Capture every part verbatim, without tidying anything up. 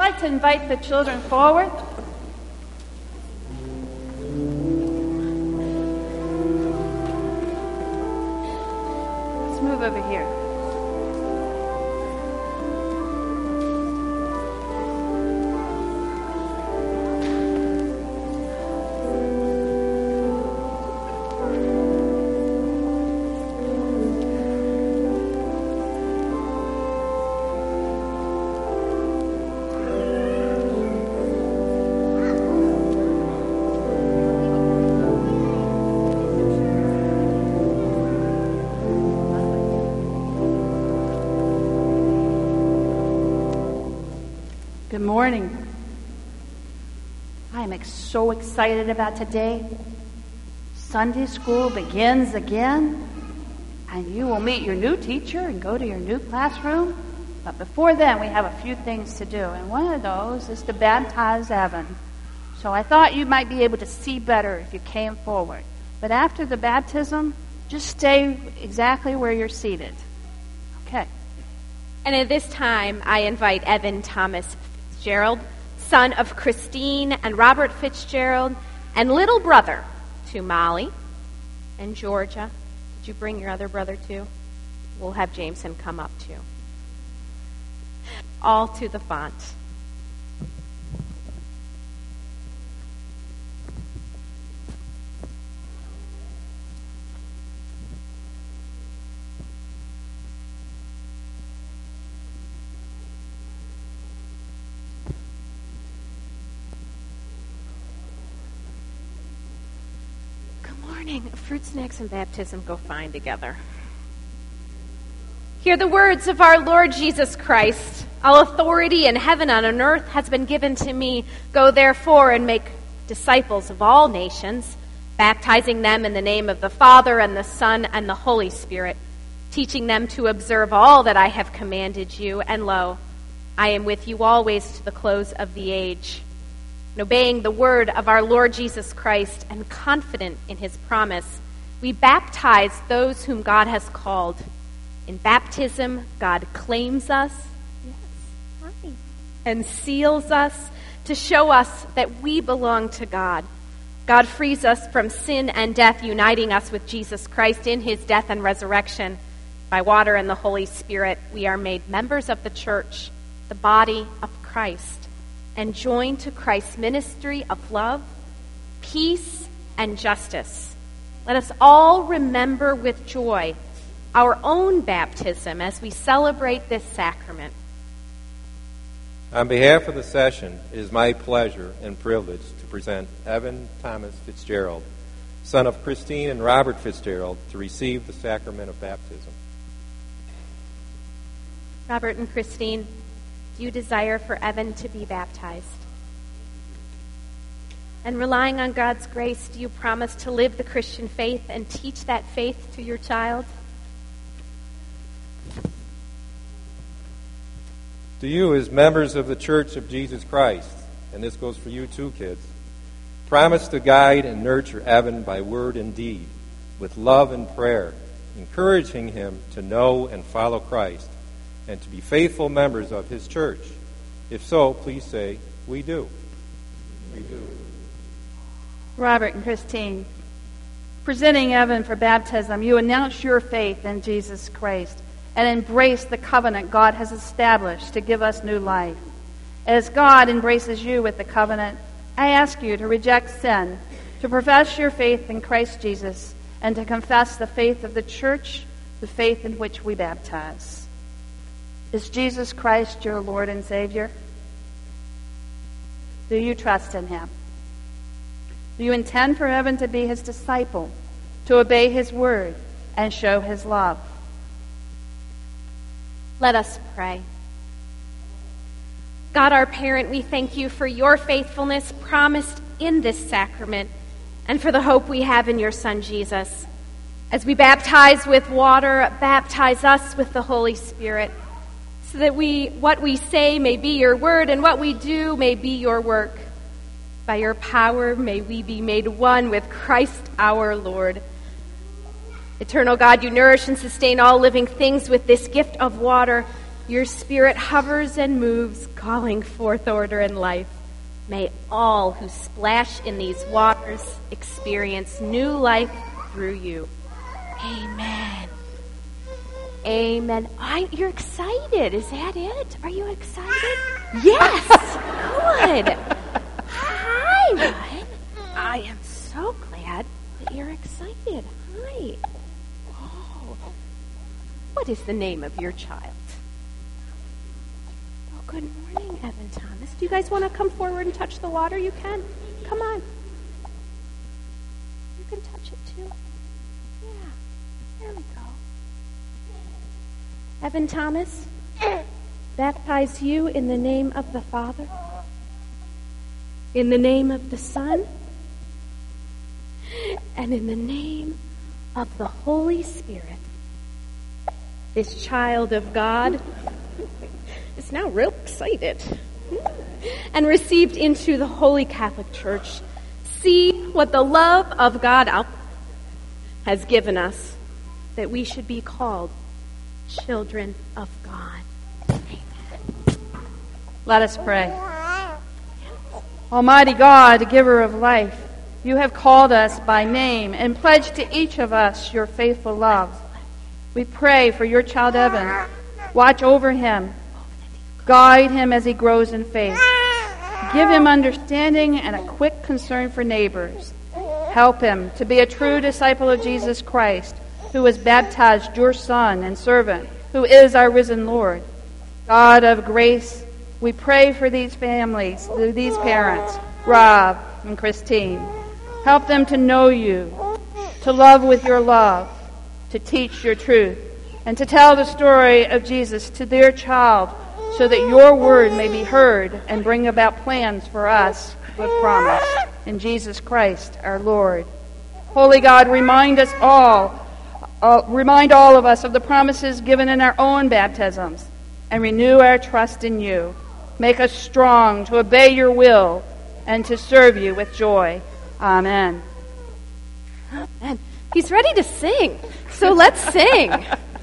like to invite the children forward. Let's move over here. Good morning. I am ex- so excited about today. Sunday school begins again, and you will meet your new teacher and go to your new classroom. But before then, we have a few things to do, and one of those is to baptize Evan. So I thought you might be able to see better if you came forward. But after the baptism, just stay exactly where you're seated. Okay. And at this time, I invite Evan Thomas Fitzgerald, son of Christine and Robert Fitzgerald, and little brother to Molly and Georgia. Did you bring your other brother too? We'll have Jameson come up too. All to the font. Fruit snacks and baptism go fine together. Hear the words of our Lord Jesus Christ. All authority in heaven and on earth has been given to me. Go therefore and make disciples of all nations, baptizing them in the name of the Father and the Son and the Holy Spirit, teaching them to observe all that I have commanded you. And lo, I am with you always to the close of the age. And obeying the word of our Lord Jesus Christ and confident in his promise, we baptize those whom God has called. In baptism, God claims us yes, hi, and seals us to show us that we belong to God. God frees us from sin and death, uniting us with Jesus Christ in his death and resurrection. By water and the Holy Spirit, we are made members of the church, the body of Christ, and joined to Christ's ministry of love, peace, and justice. Let us all remember with joy our own baptism as we celebrate this sacrament. On behalf of the session, it is my pleasure and privilege to present Evan Thomas Fitzgerald, son of Christine and Robert Fitzgerald, to receive the sacrament of baptism. Robert and Christine, do you desire for Evan to be baptized? And relying on God's grace, do you promise to live the Christian faith and teach that faith to your child? Do you, as members of the Church of Jesus Christ, and this goes for you too, kids, promise to guide and nurture Evan by word and deed, with love and prayer, encouraging him to know and follow Christ, and to be faithful members of his church? If so, please say, we do. We do. Robert and Christine, presenting Evan for baptism, you announce your faith in Jesus Christ and embrace the covenant God has established to give us new life. As God embraces you with the covenant, I ask you to reject sin, to profess your faith in Christ Jesus, and to confess the faith of the church, the faith in which we baptize. Is Jesus Christ your Lord and Savior? Do you trust in him? Do you intend for Evan to be his disciple, to obey his word, and show his love? Let us pray. God, our parent, we thank you for your faithfulness promised in this sacrament and for the hope we have in your Son, Jesus. As we baptize with water, baptize us with the Holy Spirit, so that we, what we say may be your word and what we do may be your work. By your power, may we be made one with Christ our Lord. Eternal God, you nourish and sustain all living things with this gift of water. Your Spirit hovers and moves, calling forth order and life. May all who splash in these waters experience new life through you. Amen. Amen. I, you're excited. Is that it? Are you excited? Yes. Good. Hi, Ryan. I am so glad that you're excited. Hi. Oh. What is the name of your child? Oh, good morning, Evan Thomas. Do you guys want to come forward and touch the water? You can. Come on. You can touch it too. Yeah. There we go. Evan Thomas, baptize you in the name of the Father, in the name of the Son, and in the name of the Holy Spirit. This child of God is now real excited and received into the Holy Catholic Church. See what the love of God has given us, that we should be called children of God. Amen. Let us pray. Almighty God, giver of life, you have called us by name and pledged to each of us your faithful love. We pray for your child Evan. Watch over him. Guide him as he grows in faith. Give him understanding and a quick concern for neighbors. Help him to be a true disciple of Jesus Christ, who has baptized your Son and servant, who is our risen Lord. God of grace, we pray for these families, these parents, Rob and Christine. Help them to know you, to love with your love, to teach your truth, and to tell the story of Jesus to their child, so that your word may be heard and bring about plans for us with promise. In Jesus Christ, our Lord. Holy God, remind us all, uh, remind all of us of the promises given in our own baptisms, and renew our trust in you. Make us strong to obey your will and to serve you with joy. Amen. Amen. He's ready to sing, so let's sing.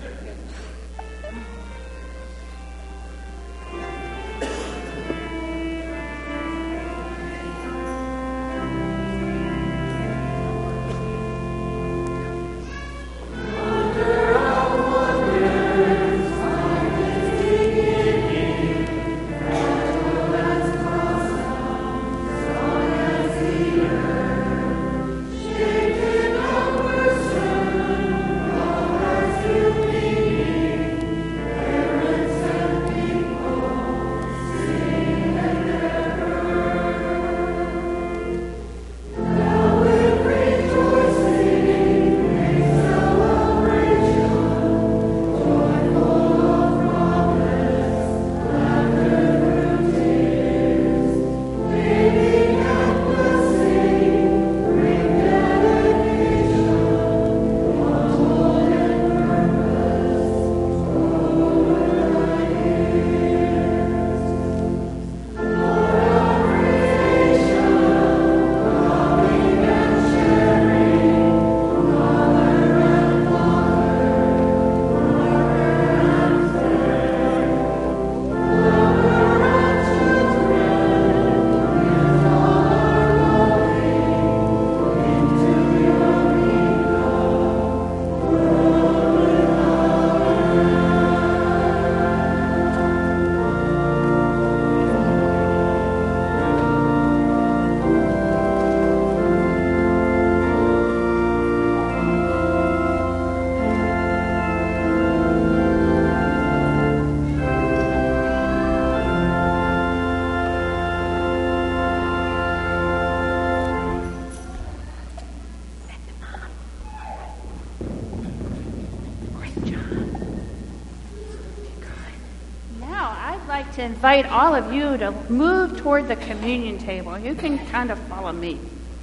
To invite all of you to move toward the communion table. You can kind of follow me.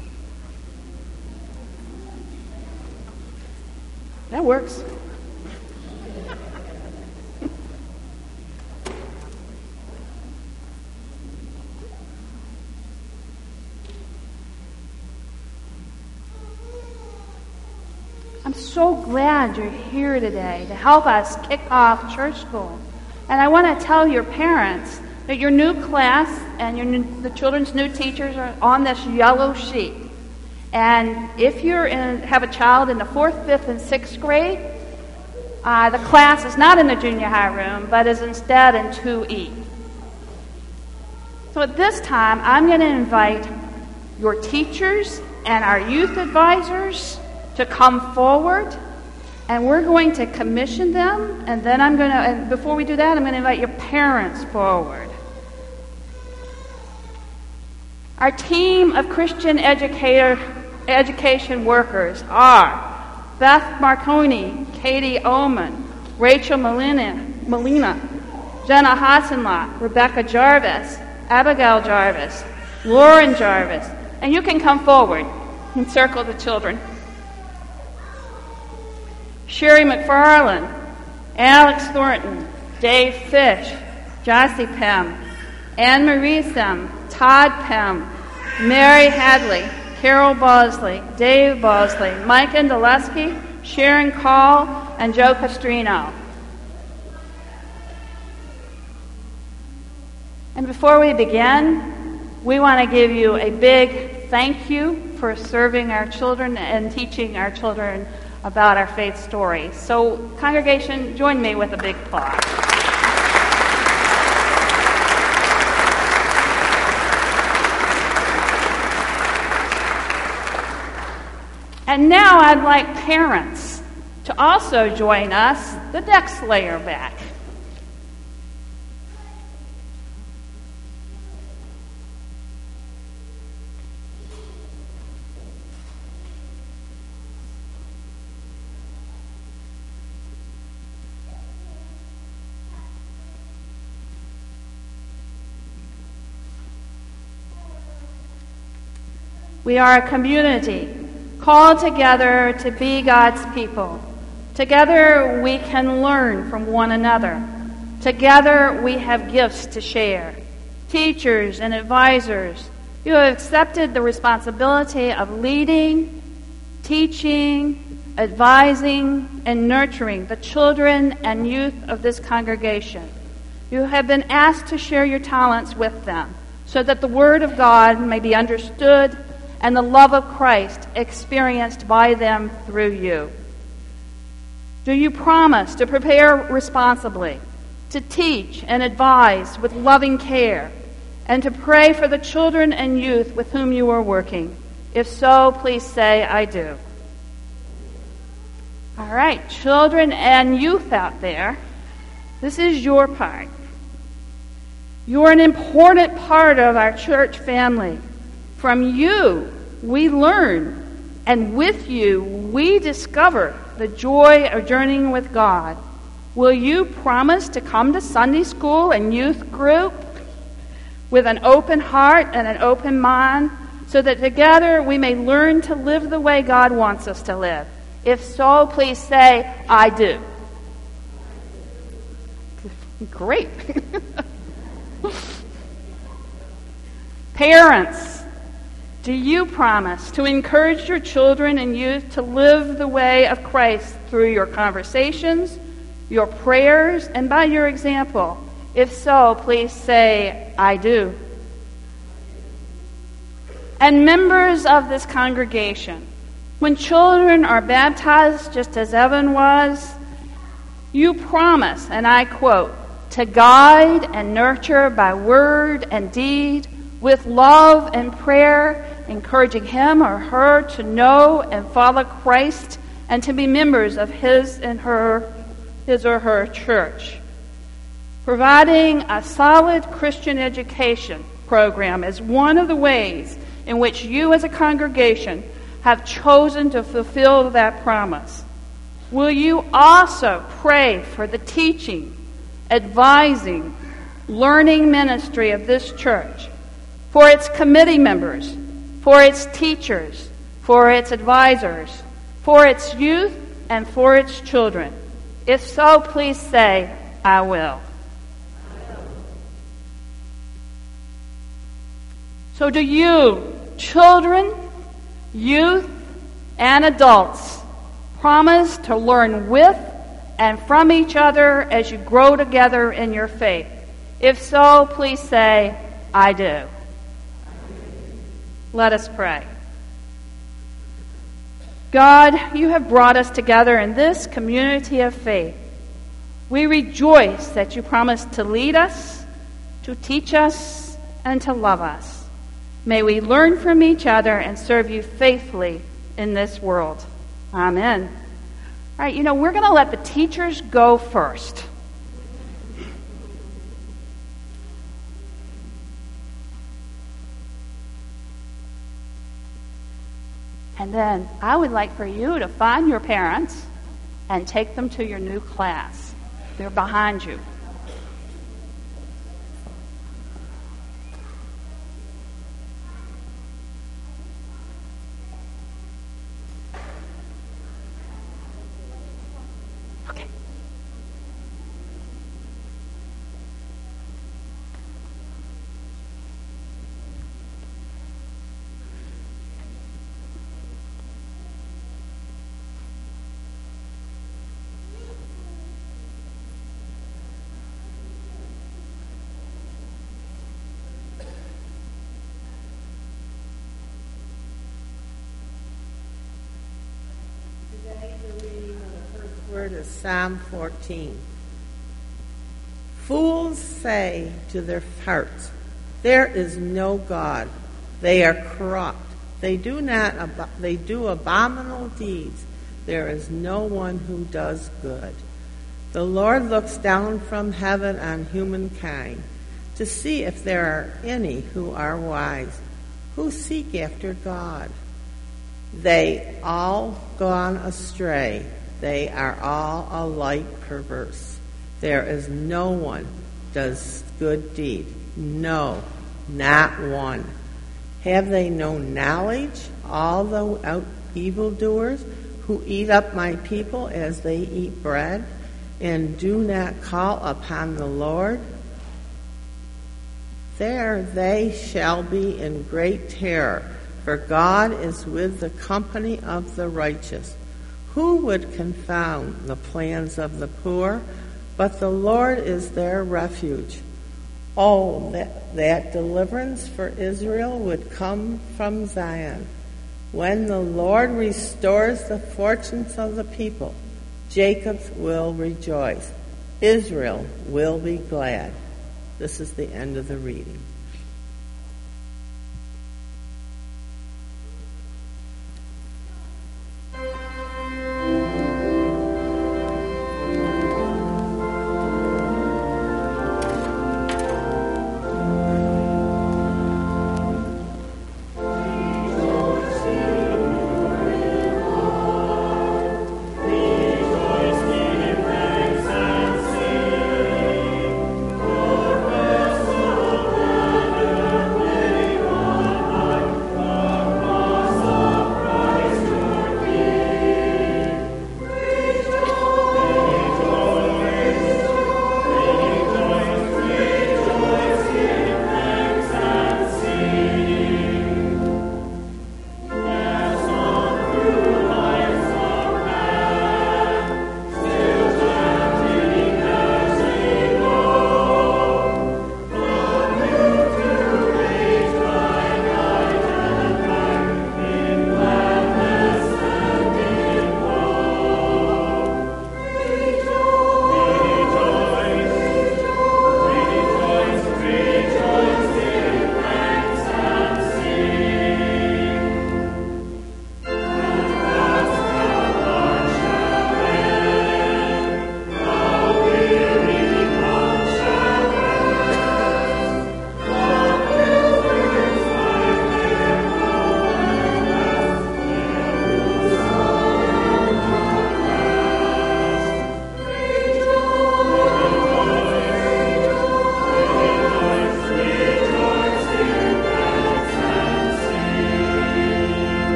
That works. I'm so glad you're here today to help us kick off church school. And I want to tell your parents that your new class and your new, the children's new teachers are on this yellow sheet. And if you have a child in the fourth, fifth, and sixth grade, uh, the class is not in the junior high room, but is instead in two E. So at this time, I'm going to invite your teachers and our youth advisors to come forward, and we're going to commission them, and then I'm going to, and before we do that, I'm going to invite your parents forward. Our team of Christian educator, education workers are Beth Marconi, Katie Ullman, Rachel Molina, Molina Jenna Hassenlot, Rebecca Jarvis, Abigail Jarvis, Lauren Jarvis, and you can come forward and circle the children. Sherry McFarland, Alex Thornton, Dave Fish, Jossie Pem, Anne Marie Sem, Todd Pem, Mary Hadley, Carol Bosley, Dave Bosley, Mike Andaleski, Sharon Call, and Joe Castrino. And before we begin, we want to give you a big thank you for serving our children and teaching our children about our faith story. So, congregation, join me with a big applause. And now I'd like parents to also join us, the next layer back. We are a community called together to be God's people. Together we can learn from one another. Together we have gifts to share. Teachers and advisors, you have accepted the responsibility of leading, teaching, advising, and nurturing the children and youth of this congregation. You have been asked to share your talents with them so that the Word of God may be understood and the love of Christ experienced by them through you. Do you promise to prepare responsibly, to teach and advise with loving care, and to pray for the children and youth with whom you are working? If so, please say, I do. All right, children and youth out there, this is your part. You're an important part of our church family. From you, we learn, and with you, we discover the joy of journeying with God. Will you promise to come to Sunday school and youth group with an open heart and an open mind so that together we may learn to live the way God wants us to live? If so, please say, I do. Great. Parents, do you promise to encourage your children and youth to live the way of Christ through your conversations, your prayers, and by your example? If so, please say, I do. And members of this congregation, when children are baptized, just as Evan was, you promise, and I quote, to guide and nurture by word and deed, with love and prayer, encouraging him or her to know and follow Christ and to be members of his and her, his or her church. Providing a solid Christian education program is one of the ways in which you as a congregation have chosen to fulfill that promise. Will you also pray for the teaching, advising, learning ministry of this church, for its committee members, for its teachers, for its advisors, for its youth, and for its children? If so, please say, I will. So do you, children, youth, and adults, promise to learn with and from each other as you grow together in your faith? If so, please say, I do. Let us pray. God, you have brought us together in this community of faith. We rejoice that you promised to lead us, to teach us, and to love us. May we learn from each other and serve you faithfully in this world. Amen. All right, you know, we're going to let the teachers go first. And then I would like for you to find your parents and take them to your new class. They're behind you. Okay. Word is Psalm fourteen. Fools say to their hearts, there is no God. They are corrupt. They do not. Ab- they do abominable deeds. There is no one who does good. The Lord looks down from heaven on humankind to see if there are any who are wise, who seek after God. They all gone astray. They are all alike perverse. There is no one does good deed. No, not one. Have they no knowledge, all the evildoers who eat up my people as they eat bread, and do not call upon the Lord? There they shall be in great terror, for God is with the company of the righteous. Who would confound the plans of the poor? But the Lord is their refuge. Oh, that, that deliverance for Israel would come from Zion. When the Lord restores the fortunes of the people, Jacob will rejoice. Israel will be glad. This is the end of the reading. Thank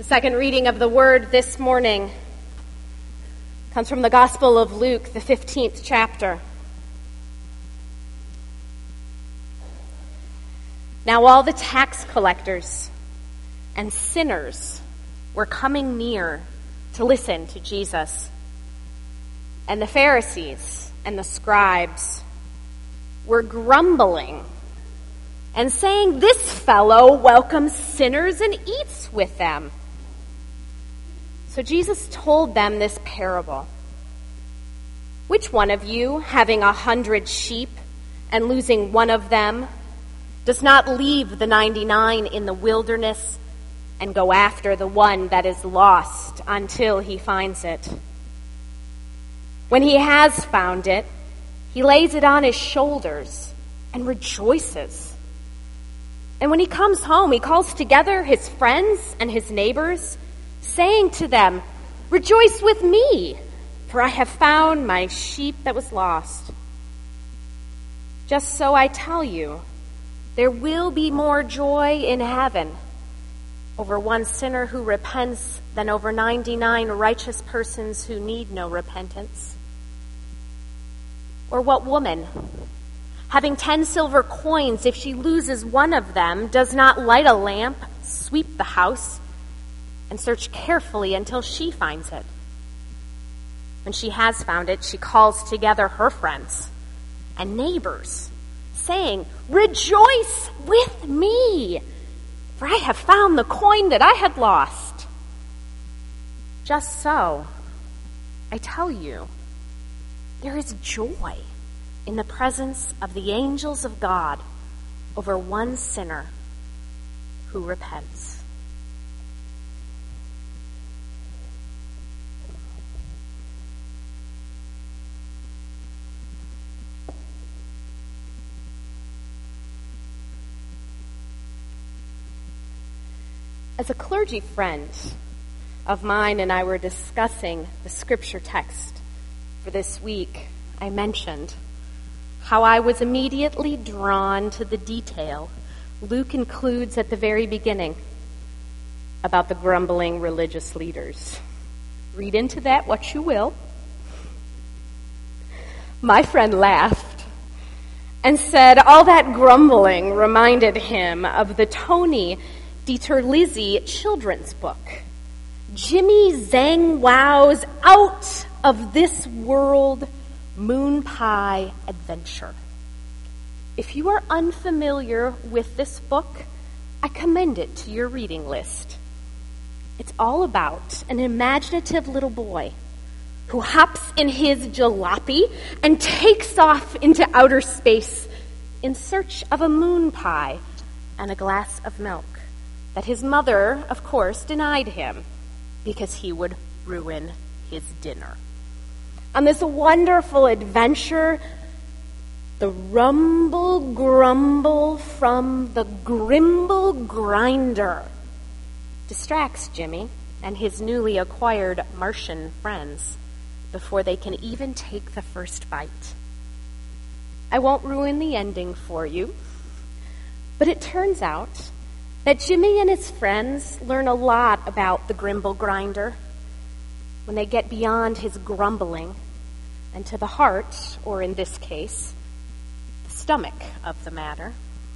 The second reading of the Word this morning comes from the Gospel of Luke, the fifteenth chapter. Now all the tax collectors and sinners were coming near to listen to Jesus. And the Pharisees and the scribes were grumbling and saying, "This fellow welcomes sinners and eats with them." So Jesus told them this parable. "Which one of you, having a hundred sheep and losing one of them, does not leave the ninety-nine in the wilderness and go after the one that is lost until he finds it? When he has found it, he lays it on his shoulders and rejoices. And when he comes home, he calls together his friends and his neighbors, saying to them, 'Rejoice with me, for I have found my sheep that was lost.' Just so I tell you, there will be more joy in heaven over one sinner who repents than over ninety-nine righteous persons who need no repentance. Or what woman, having ten silver coins, if she loses one of them, does not light a lamp, sweep the house, and search carefully until she finds it? When she has found it, she calls together her friends and neighbors, saying, 'Rejoice with me, for I have found the coin that I had lost.' Just so, I tell you, there is joy in the presence of the angels of God over one sinner who repents." As a clergy friend of mine and I were discussing the scripture text for this week, I mentioned how I was immediately drawn to the detail Luke includes at the very beginning about the grumbling religious leaders. Read into that what you will. My friend laughed and said all that grumbling reminded him of the Tony DiTerlizzi children's book, Jimmy Zhang Wow's Out of This World Moon Pie Adventure. If you are unfamiliar with this book, I commend it to your reading list. It's all about an imaginative little boy who hops in his jalopy and takes off into outer space in search of a moon pie and a glass of milk that his mother, of course, denied him because he would ruin his dinner. On this wonderful adventure, the rumble grumble from the Grimble Grinder distracts Jimmy and his newly acquired Martian friends before they can even take the first bite. I won't ruin the ending for you, but it turns out that Jimmy and his friends learn a lot about the Grimble Grinder when they get beyond his grumbling and to the heart, or in this case, the stomach of the matter.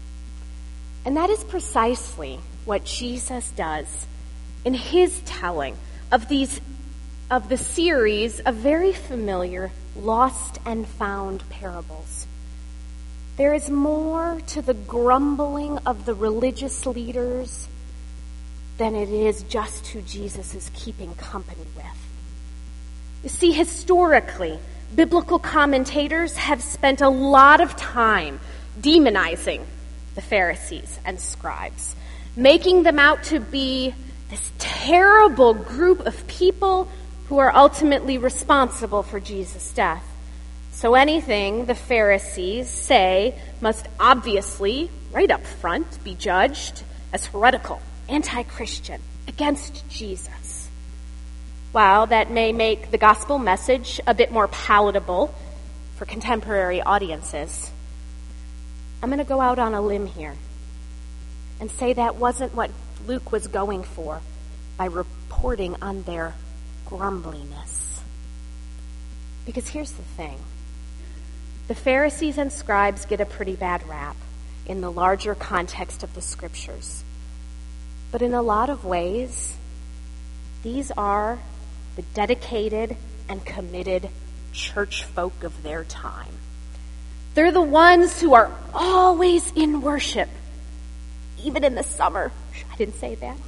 And that is precisely what Jesus does in his telling of these of the series of very familiar lost and found parables. There is more to the grumbling of the religious leaders than it is just who Jesus is keeping company with. You see, historically, biblical commentators have spent a lot of time demonizing the Pharisees and scribes, making them out to be this terrible group of people who are ultimately responsible for Jesus' death. So anything the Pharisees say must obviously, right up front, be judged as heretical, anti-Christian, against Jesus. While that may make the gospel message a bit more palatable for contemporary audiences, I'm going to go out on a limb here and say that wasn't what Luke was going for by reporting on their grumbliness. Because here's the thing. The Pharisees and scribes get a pretty bad rap in the larger context of the scriptures. But in a lot of ways, these are the dedicated and committed church folk of their time. They're the ones who are always in worship, even in the summer. I didn't say that.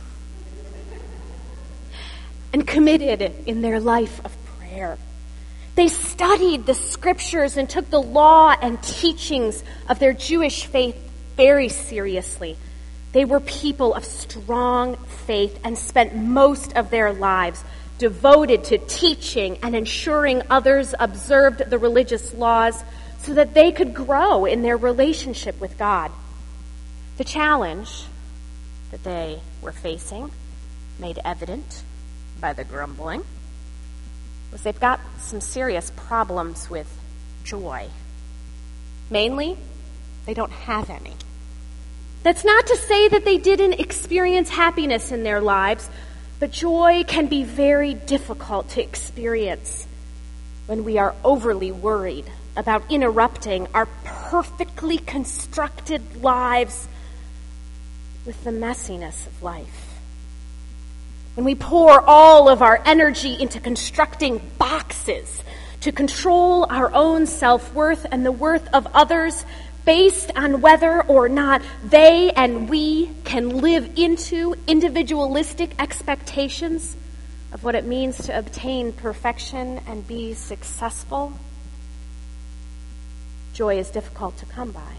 And committed in their life of prayer. They studied the scriptures and took the law and teachings of their Jewish faith very seriously. They were people of strong faith and spent most of their lives devoted to teaching and ensuring others observed the religious laws so that they could grow in their relationship with God. The challenge that they were facing, made evident by the grumbling, was they've got some serious problems with joy. Mainly, they don't have any. That's not to say that they didn't experience happiness in their lives, but joy can be very difficult to experience when we are overly worried about interrupting our perfectly constructed lives with the messiness of life. When we pour all of our energy into constructing boxes to control our own self-worth and the worth of others based on whether or not they and we can live into individualistic expectations of what it means to obtain perfection and be successful, joy is difficult to come by.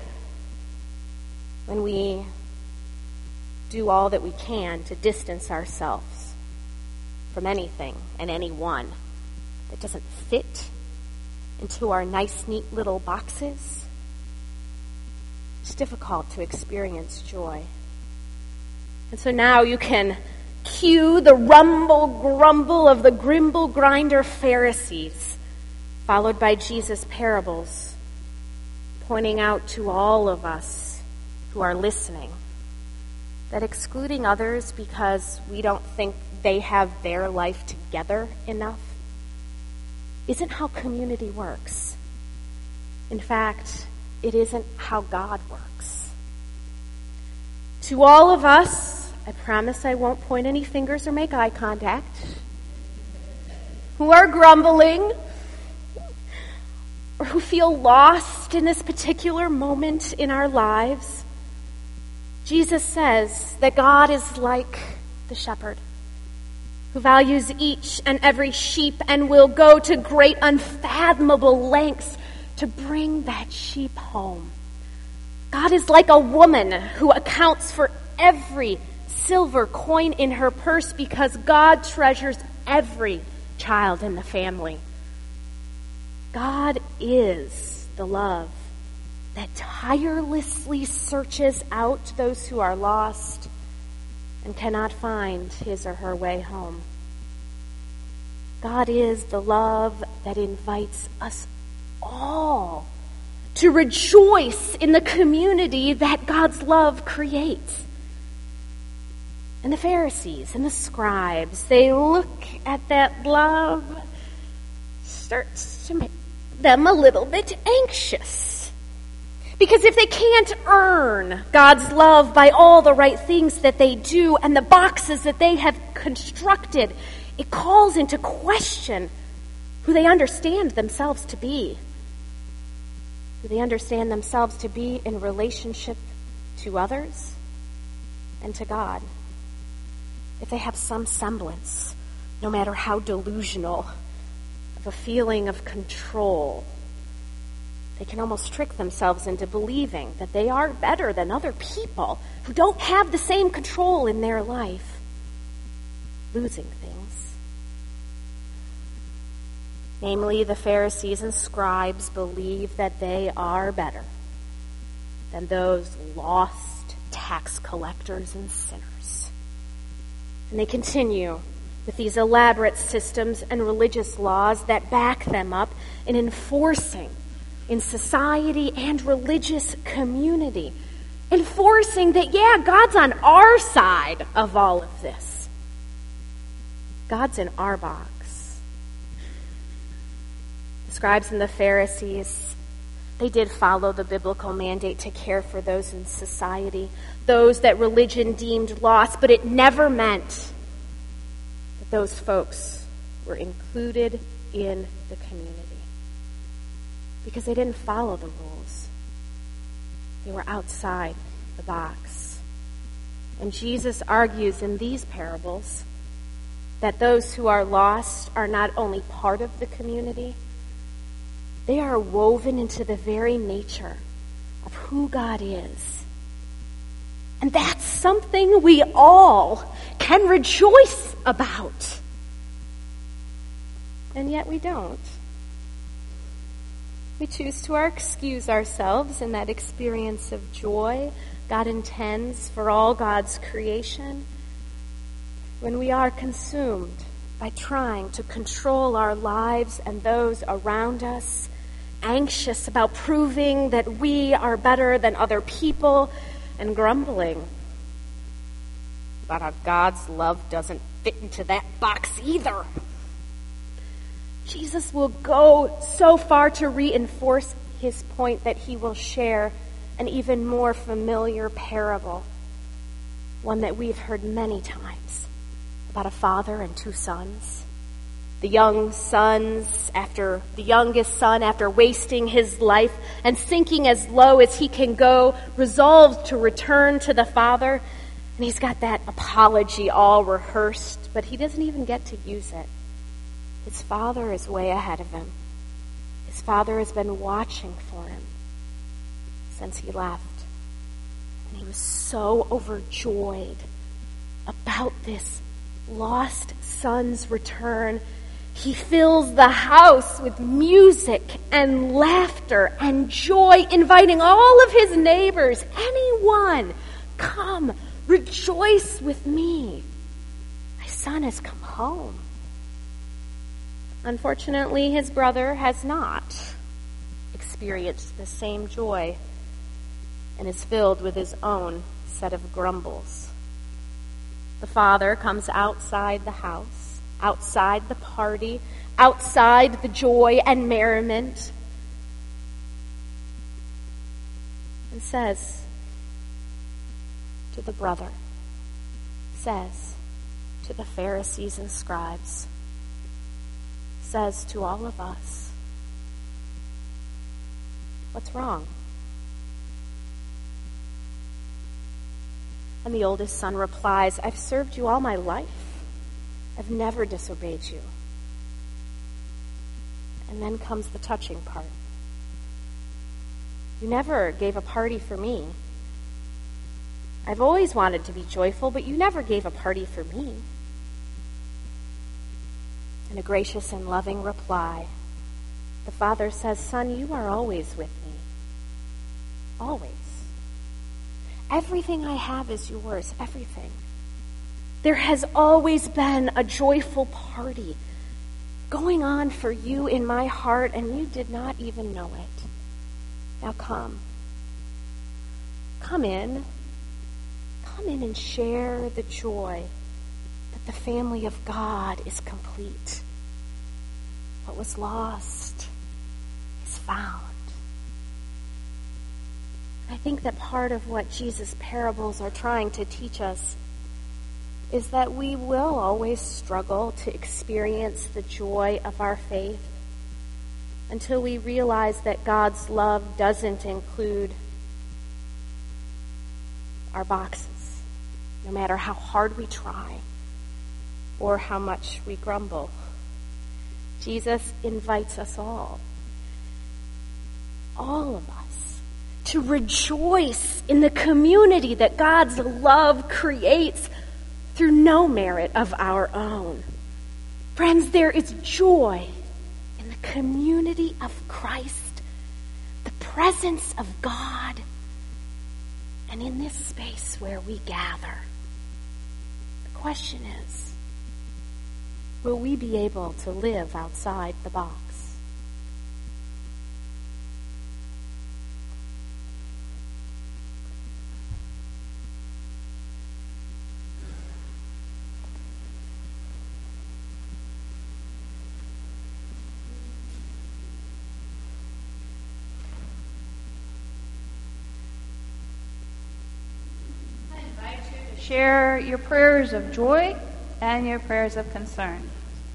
When we do all that we can to distance ourselves from anything and anyone that doesn't fit into our nice, neat little boxes, it's difficult to experience joy. And so now you can cue the rumble grumble of the grimble grinder Pharisees, followed by Jesus' parables, pointing out to all of us who are listening that excluding others because we don't think they have their life together enough isn't how community works. In fact, it isn't how God works. To all of us, I promise I won't point any fingers or make eye contact, who are grumbling or who feel lost in this particular moment in our lives, Jesus says that God is like the shepherd who values each and every sheep and will go to great unfathomable lengths to bring that sheep home. God is like a woman who accounts for every silver coin in her purse because God treasures every child in the family. God is the love that tirelessly searches out those who are lost and cannot find his or her way home. God is the love that invites us all to rejoice in the community that God's love creates. And the Pharisees and the scribes, they look at that love, starts to make them a little bit anxious. Because if they can't earn God's love by all the right things that they do and the boxes that they have constructed, it calls into question who they understand themselves to be. Who they understand themselves to be in relationship to others and to God. If they have some semblance, no matter how delusional, of a feeling of control, they can almost trick themselves into believing that they are better than other people who don't have the same control in their life, losing things. Namely, the Pharisees and scribes believe that they are better than those lost tax collectors and sinners. And they continue with these elaborate systems and religious laws that back them up in enforcing in society and religious community, enforcing that, yeah, God's on our side of all of this. God's in our box. The scribes and the Pharisees, they did follow the biblical mandate to care for those in society, those that religion deemed lost, but it never meant that those folks were included in the community because they didn't follow the rules. They were outside the box. And Jesus argues in these parables that those who are lost are not only part of the community, they are woven into the very nature of who God is. And that's something we all can rejoice about. And yet we don't. We choose to excuse ourselves in that experience of joy God intends for all God's creation when we are consumed by trying to control our lives and those around us, anxious about proving that we are better than other people, and grumbling about how God's love doesn't fit into that box either. Jesus will go so far to reinforce his point that he will share an even more familiar parable, one that we've heard many times, about a father and two sons. The young sons, after the youngest son, after wasting his life and sinking as low as he can go, resolves to return to the father. And he's got that apology all rehearsed, but he doesn't even get to use it. His father is way ahead of him. His father has been watching for him since he left. And he was so overjoyed about this lost son's return. He fills the house with music and laughter and joy, inviting all of his neighbors, anyone, come, rejoice with me. My son has come home. Unfortunately, his brother has not experienced the same joy and is filled with his own set of grumbles. The father comes outside the house, outside the party, outside the joy and merriment, and says to the brother, says to the Pharisees and scribes, says to all of us, what's wrong? And the oldest son replies, I've served you all my life. I've never disobeyed you. And then comes the touching part. You never gave a party for me. I've always wanted to be joyful, but you never gave a party for me. In a gracious and loving reply, the father says, Son, you are always with me. Always. Everything I have is yours, everything. There has always been a joyful party going on for you in my heart, and you did not even know it. Now come. Come in. Come in and share the joy that the family of God is complete. What was lost is found. I think that part of what Jesus' parables are trying to teach us is that we will always struggle to experience the joy of our faith until we realize that God's love doesn't include our boxes, no matter how hard we try or how much we grumble. Jesus invites us all, all of us, to rejoice in the community that God's love creates through no merit of our own. Friends, there is joy in the community of Christ, the presence of God, and in this space where we gather. The question is, will we be able to live outside the box? share your prayers of joy and your prayers of concern.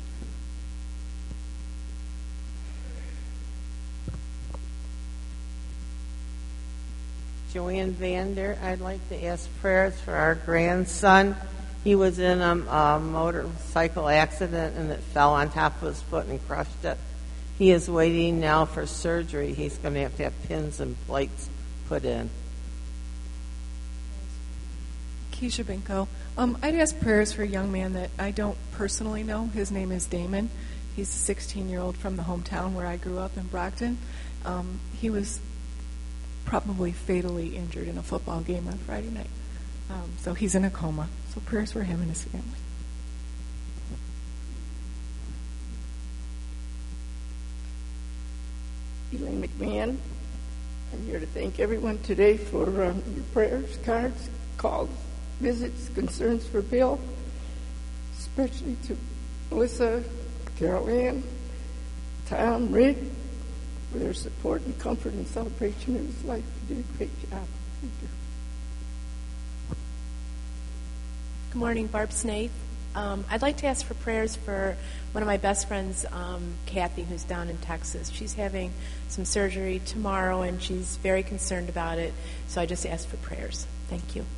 Joanne Vander, I'd like to ask prayers for our grandson. He was in a, a motorcycle accident and it fell on top of his foot and crushed it. He is waiting now for surgery. He's going to have to have pins and plates put in. Keisha Binko. Um, I'd ask prayers for a young man that I don't personally know. His name is Damon. He's a sixteen-year-old from the hometown where I grew up in Brockton. Um, he was probably fatally injured in a football game on Friday night. Um, so he's in a coma. So prayers for him and his family. Elaine McMahon. I'm here to thank everyone today for um, your prayers, cards, calls, visits, concerns for Bill, especially to Melissa, Carol Ann, Tom, Rick, for their support and comfort and celebration of his life. You did a great job. Thank you. Good morning, Barb Snaith. Um, I'd like to ask for prayers for one of my best friends, um, Kathy, who's down in Texas. She's having some surgery tomorrow, and she's very concerned about it. So I just ask for prayers. Thank you.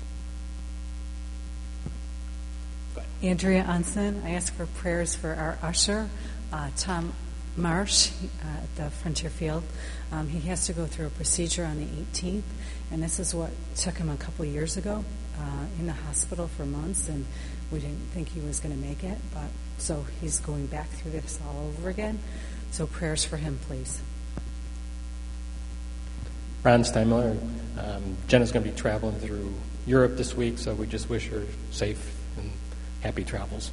Andrea Unson. I ask for prayers for our usher, uh, Tom Marsh, uh, at the Frontier Field. Um, he has to go through a procedure on the eighteenth, and this is what took him a couple years ago uh, in the hospital for months, and we didn't think he was going to make it, but so he's going back through this all over again. So prayers for him, please. Ron Steinmiller. Um, Jenna's going to be traveling through Europe this week, so we just wish her safe and happy travels.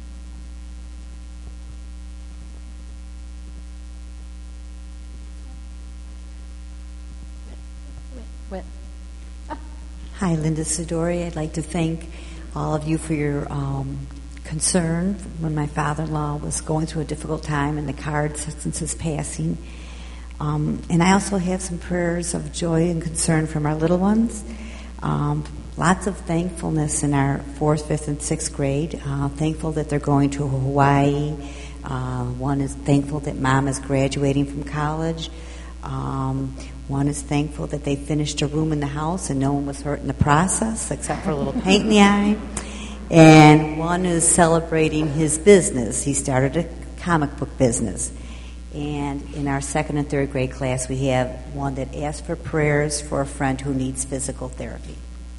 What? Hi, Linda Sidori. I'd like to thank all of you for your um, concern when my father-in-law was going through a difficult time and the cards since his passing. Um, and I also have some prayers of joy and concern from our little ones. Um, lots of thankfulness in our fourth, fifth, and sixth grade. Uh, thankful that they're going to Hawaii. Uh, one is thankful that mom is graduating from college. Um, one is thankful that they finished a room in the house and no one was hurt in the process except for a little paint in the eye. And one is celebrating his business. He started a comic book business. And in our second and third grade class, we have one that asked for prayers for a friend who needs physical therapy.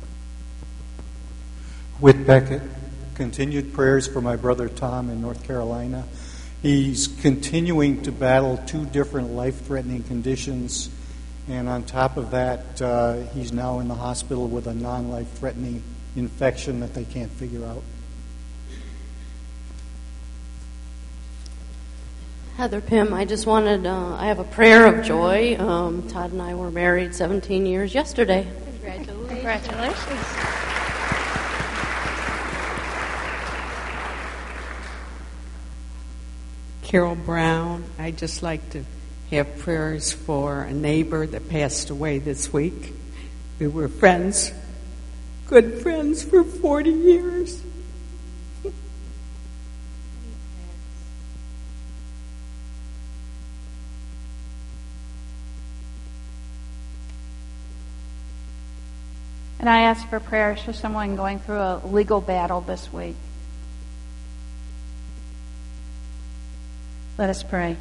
Whit Beckett, continued prayers for my brother Tom in North Carolina. He's continuing to battle two different life-threatening conditions, and on top of that, uh, he's now in the hospital with a non-life-threatening infection that they can't figure out. Heather Pym, I just wanted, uh, I have a prayer of joy. Um, Todd and I were married seventeen years yesterday. Congratulations. Congratulations. Carol Brown, I'd just like to have prayers for a neighbor that passed away this week. We were friends, good friends for forty years. And I ask for prayers for someone going through a legal battle this week. Let us pray.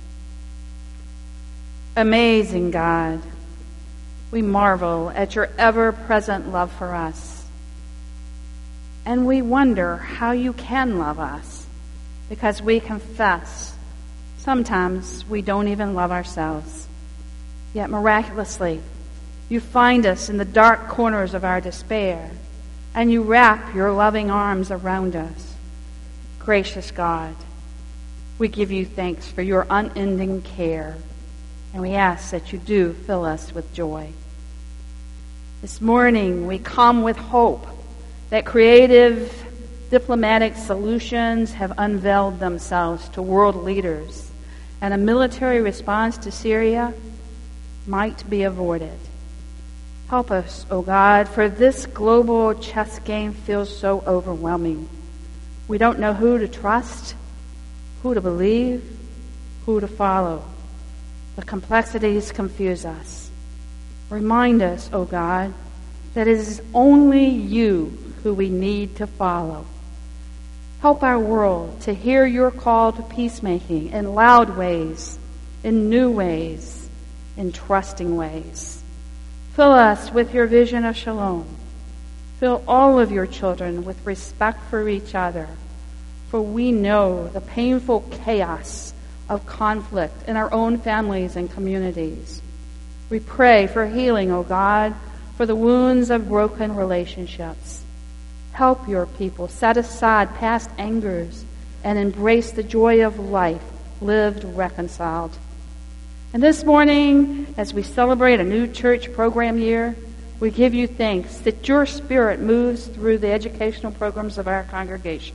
Amazing God, we marvel at your ever-present love for us. And we wonder how you can love us, because we confess sometimes we don't even love ourselves. Yet miraculously, you find us in the dark corners of our despair, and you wrap your loving arms around us. Gracious God, we give you thanks for your unending care, and we ask that you do fill us with joy. This morning, we come with hope that creative diplomatic solutions have unveiled themselves to world leaders, and a military response to Syria might be avoided. Help us, O God, for this global chess game feels so overwhelming. We don't know who to trust, who to believe, who to follow. The complexities confuse us. Remind us, O God, that it is only you who we need to follow. Help our world to hear your call to peacemaking in loud ways, in new ways, in trusting ways. Fill us with your vision of shalom. Fill all of your children with respect for each other, for we know the painful chaos of conflict in our own families and communities. We pray for healing, O God, for the wounds of broken relationships. Help your people set aside past angers and embrace the joy of life lived reconciled. And this morning, as we celebrate a new church program year, we give you thanks that your Spirit moves through the educational programs of our congregation.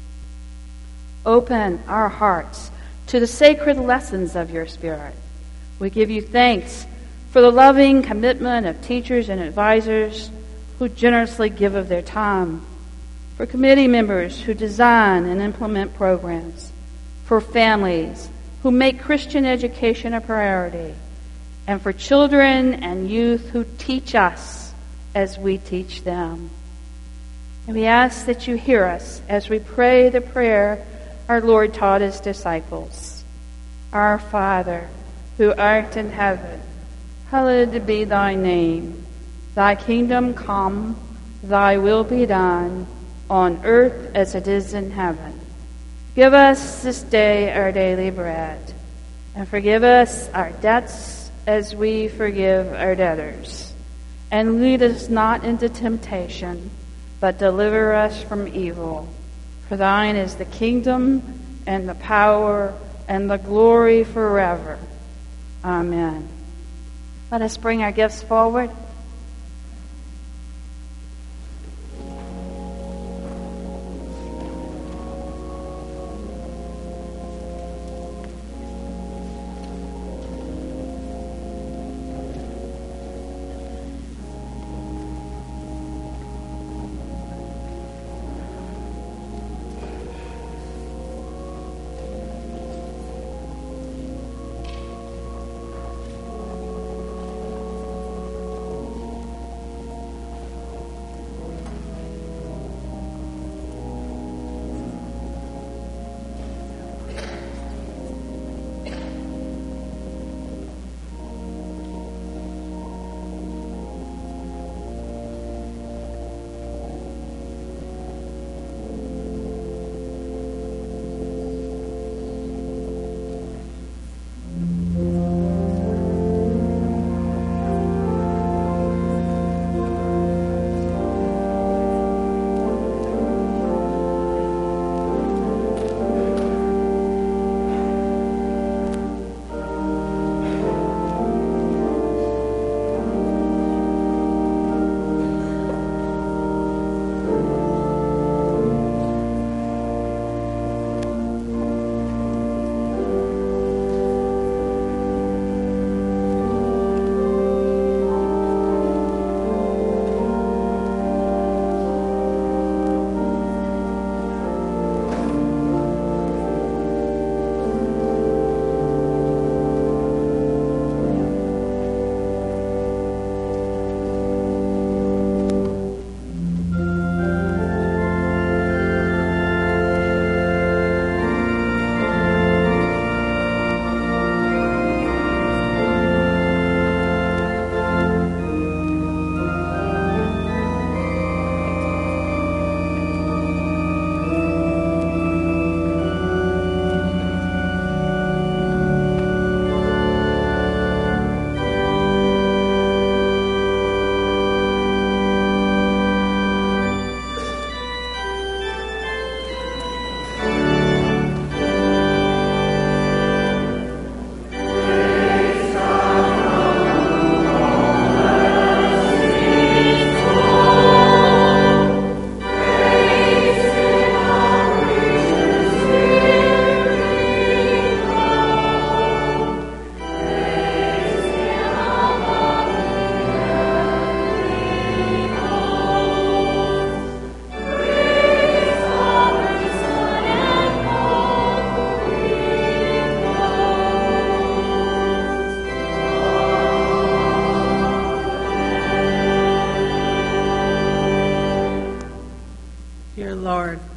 Open our hearts to the sacred lessons of your Spirit. We give you thanks for the loving commitment of teachers and advisors who generously give of their time, for committee members who design and implement programs, for families who make Christian education a priority, and for children and youth who teach us as we teach them. And we ask that you hear us as we pray the prayer our Lord taught his disciples. Our Father, who art in heaven, hallowed be thy name. Thy kingdom come, thy will be done, on earth as it is in heaven. Give us this day our daily bread, and forgive us our debts as we forgive our debtors. And lead us not into temptation, but deliver us from evil. For thine is the kingdom, and the power, and the glory forever. Amen. Let us bring our gifts forward.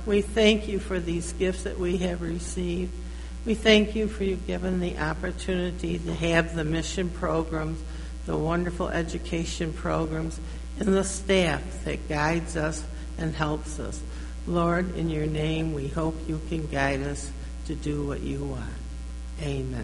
we thank you for these gifts that we have received. We thank you for you giving the opportunity to have the mission programs, the wonderful education programs, and the staff that guides us and helps us. Lord, in your name, we hope you can guide us to do what you want. Amen.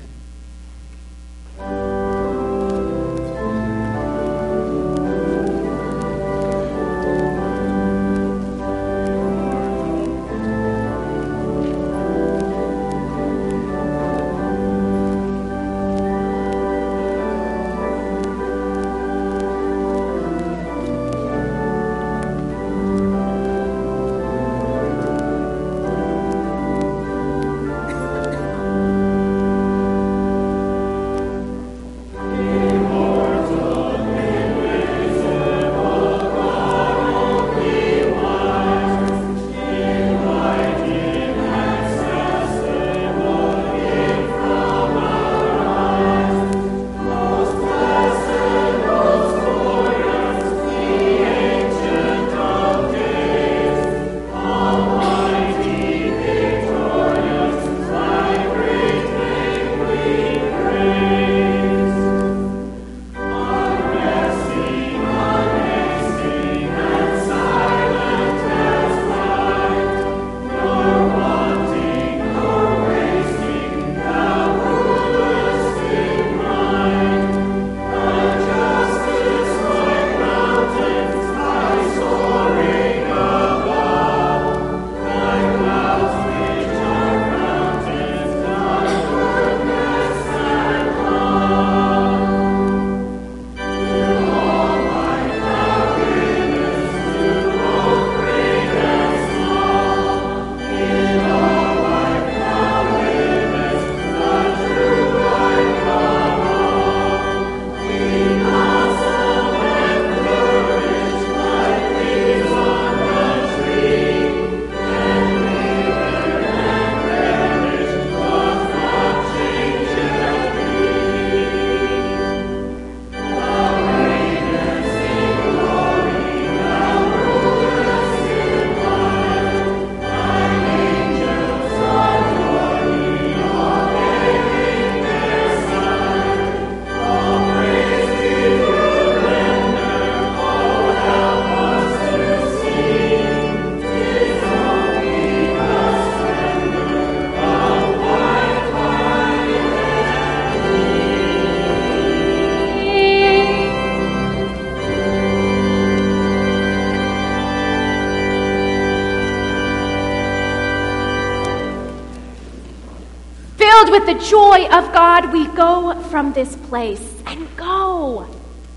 With the joy of God, we go from this place. And go.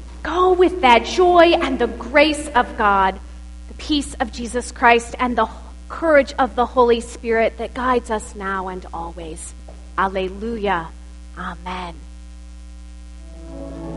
Go with that joy and the grace of God, the peace of Jesus Christ, and the courage of the Holy Spirit that guides us now and always. Alleluia. Amen.